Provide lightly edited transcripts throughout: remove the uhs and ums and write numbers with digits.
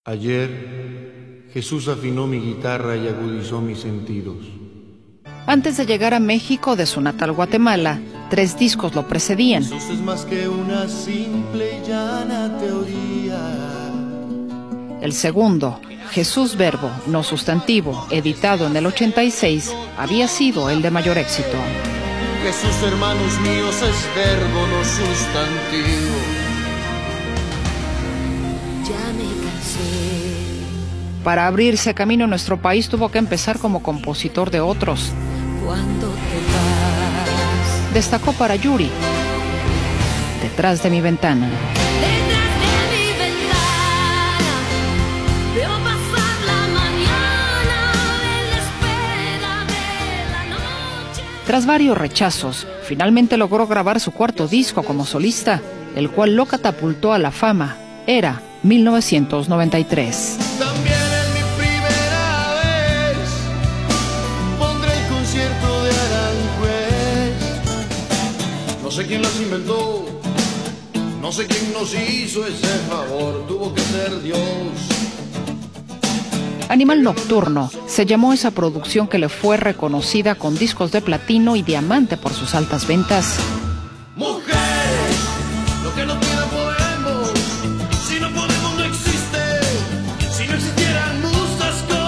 Ayer, Jesús afinó mi guitarra y agudizó mis sentidos. Antes de llegar a México de su natal Guatemala, 3 discos lo precedían. Jesús es más que una simple y llana teoría. El segundo, Jesús Verbo, no sustantivo, editado en el 86, había sido el de mayor éxito. Jesús, hermanos míos, es verbo, no sustantivo. Ya me cansé. Para abrirse camino en nuestro país tuvo que empezar como compositor de otros. Cuando te vas. Destacó para Yuri, Detrás de mi ventana. Detrás de mi ventana veo pasar la mañana en la espera de la noche. Tras varios rechazos, finalmente logró grabar su cuarto disco como solista, el cual lo catapultó a la fama. Era 1993. También en mi primera vez pondré el concierto de Aranjuez. No sé quién las inventó, no sé quién nos hizo ese favor, tuvo que ser Dios. Animal Nocturno se llamó esa producción que le fue reconocida con discos de platino y diamante por sus altas ventas. Mujeres, lo que no quieran podemos, si no podemos no existe, si no existieran musas como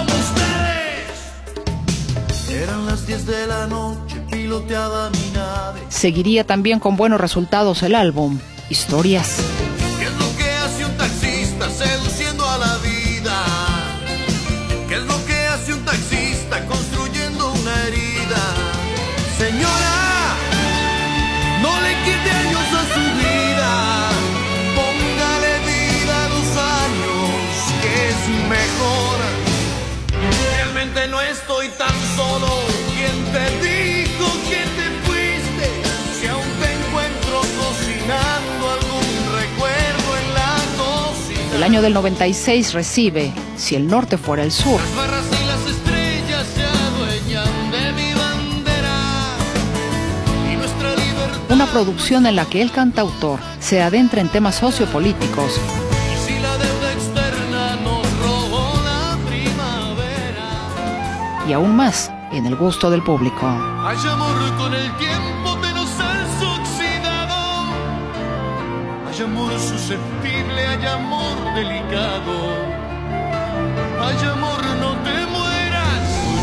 ustedes. Eran las 10 de la noche, piloteaba mi nave. Seguiría también con buenos resultados el álbum Historias. ¿Qué es lo que hace un taxista seduciendo a la vida? ¿Qué es lo que hace un taxista construyendo una herida? Señora, no le quite años a su vida, póngale vida a los años, que es mejor. Realmente no estoy tan solo. ¿Quién te dijo que te fuiste? Si aún te encuentro cocinando algún recuerdo en la cocina. El año del 96 recibe Si el norte fuera el sur. Las barras y las estrellas se adueñan de mi bandera y nuestra libertad. Una producción en la que el cantautor se adentra en temas sociopolíticos Y si la deuda externa nos robó la primavera. y aún más en el gusto del público. Hay amor con el tiempo de los has oxidado. Hay amor susceptible, hay amor delicado. Hay amor, no te mueras.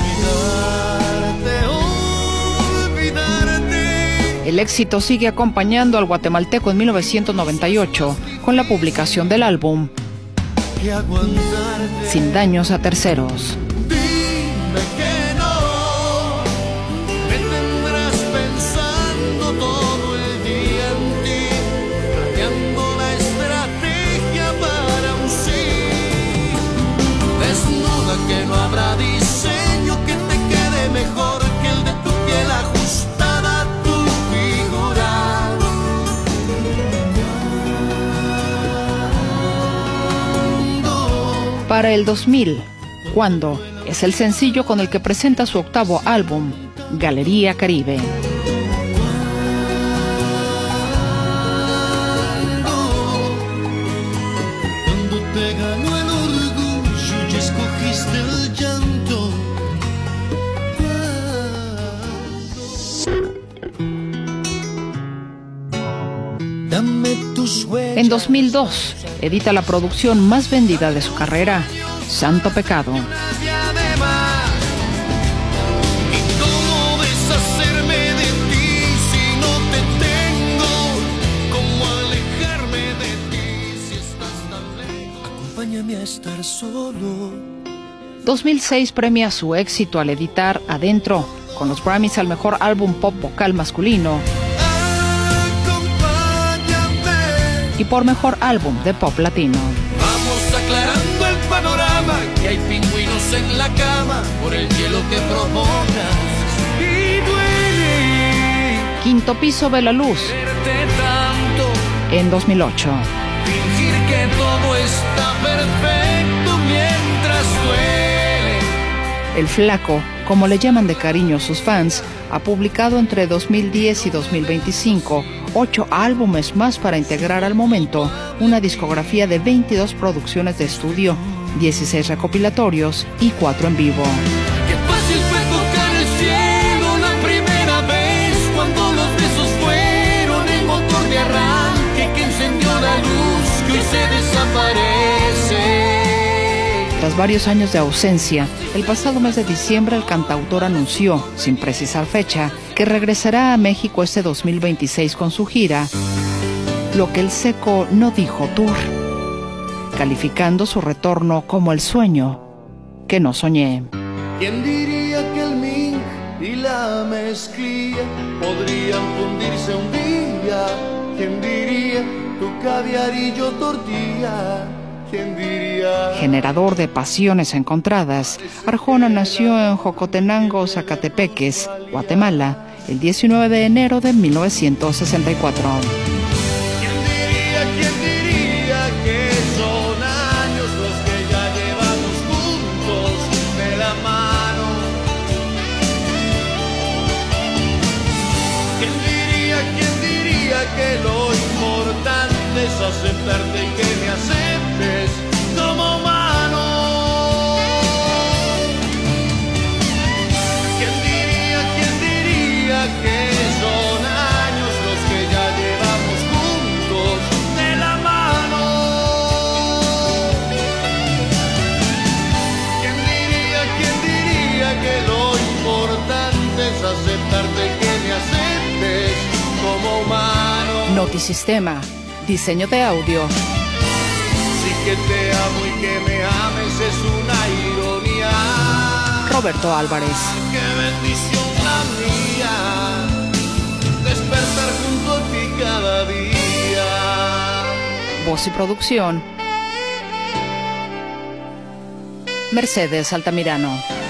Olvidarte. El éxito sigue acompañando al guatemalteco en 1998 con la publicación del álbum Y aguantarte. Sin daños a terceros. Dime que no, me tendrás pensando todo el día en ti, planeando la estrategia para un sí. Desnuda que no habrá diseño que te quede mejor que el de tu piel ajustada a tu figura. Para el 2000, Cuando es el sencillo con el que presenta su octavo álbum, Galería Caribe. Cuando te ganó el orgullo y escogiste el llanto. Dame tus huellas. En 2002, edita la producción más vendida de su carrera, Santo Pecado. Nadie además. ¿Y cómo deshacerme de ti si no te tengo? ¿Cómo alejarme de ti si estás tan lejos? Acompáñame a estar solo. 2006 premia su éxito al editar Adentro, con los Grammys al mejor álbum pop vocal masculino Acompáñame. y por mejor álbum de pop latino. Vamos aclarando el panorama, que hay pingüinos en la cama por el hielo que provocas. Y duele Quinto piso ve la luz verte tanto, en 2008. fingir que todo está perfecto mientras duele. El Flaco, como le llaman de cariño sus fans, ha publicado entre 2010 y 2025 8 álbumes más para integrar al momento una discografía de 22 producciones de estudio. 16 recopilatorios y 4 en vivo. Qué fácil fue tocar el cielo la primera vez, cuando los besos fueron el motor de arranque que encendió la luz que hoy se desaparece. Tras varios años de ausencia, el pasado mes de diciembre el cantautor anunció, sin precisar fecha, que regresará a México este 2026 con su gira Lo que el Seco no dijo tour, calificando su retorno como el sueño que no soñé. ¿Quién diría que el Ming y la mezclilla podrían fundirse un día? ¿Quién diría tu caviar y yo tortilla? ¿Quién diría? Generador de pasiones encontradas, Arjona nació en Jocotenango, Zacatepeques, Guatemala, el 19 de enero de 1964. ¿Quién diría que son años los que ya llevamos juntos de la mano? ¿Quién diría que lo importante es aceptarte y que me aceptes como humano? ¿Quién diría que son años los que ya llevamos juntos de la mano? ¿Quién diría que lo importante es aceptarte y que me aceptes como humano? Notisistema, diseño de audio. Sí que te amo y que me ames es una ironía. Roberto Álvarez. Qué bendición la mía, despertar junto a ti cada día. Voz y producción, Mercedes Altamirano.